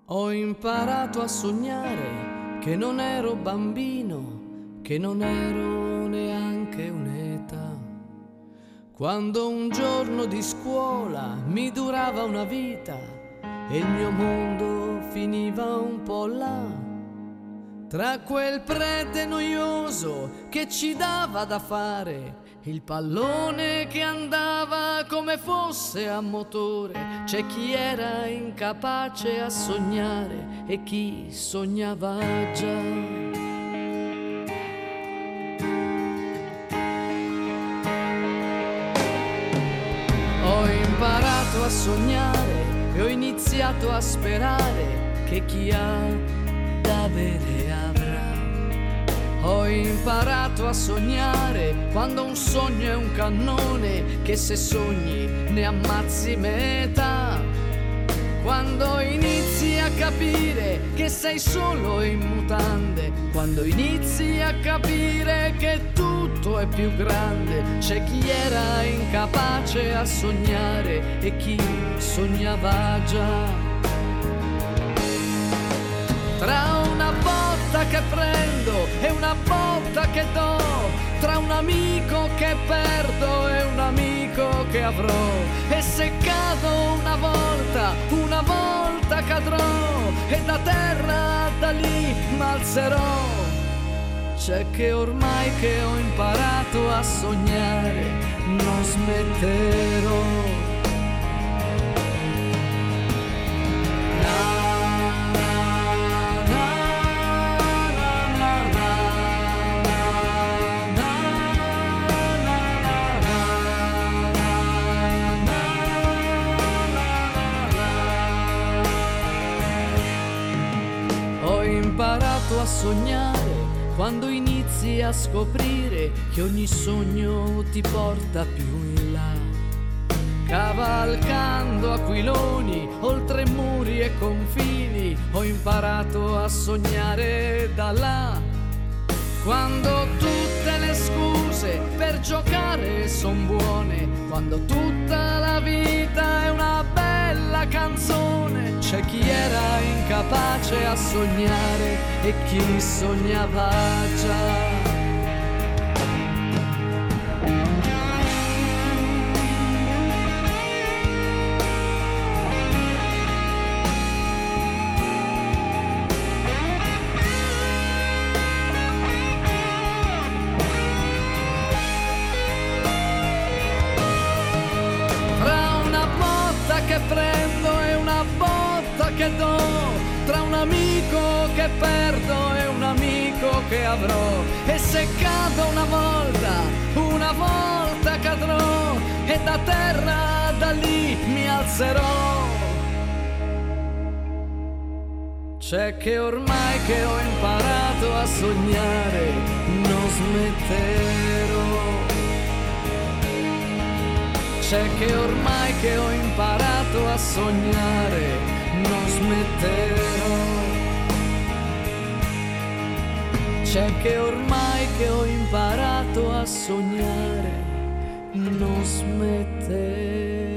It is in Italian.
Ho imparato a sognare che non ero bambino, che non ero neanche un'età. Quando un giorno di scuola mi durava una vita e il mio mondo finiva un po' là, tra quel prete noioso che ci dava da fare, il pallone che andava come fosse a motore. C'è chi era incapace a sognare e chi sognava già. Ho imparato a sognare e ho iniziato a sperare che chi ha da avere avrà. Ho imparato a sognare quando un sogno è un cannone che se sogni ne ammazzi metà. Quando inizi a capire che sei solo in mutande, quando inizi a capire che tutto è più grande. C'è chi era incapace a sognare e chi sognava già. Tra una botta che prendo e una botta che do, tra un amico che perdo e un amico che avrò, e se cado una volta cadrò, e da terra da lì m'alzerò. C'è che ormai che ho imparato a sognare non smetterò. Ho imparato a sognare quando inizi a scoprire che ogni sogno ti porta più in là, cavalcando aquiloni oltre muri e confini. Ho imparato a sognare da là, quando tutte le scuse per giocare son buone, quando tutta la vita è una bella canzone. C'è chi era incapace a sognare e chi sognava già. Che prendo e una botta che do, tra un amico che perdo e un amico che avrò, e se cado una volta cadrò, e da terra da lì mi alzerò. C'è che ormai che ho imparato a sognare non smetterò. C'è che ormai che ho imparato a sognare non smetterò. C'è che ormai che ho imparato a sognare non smetterò.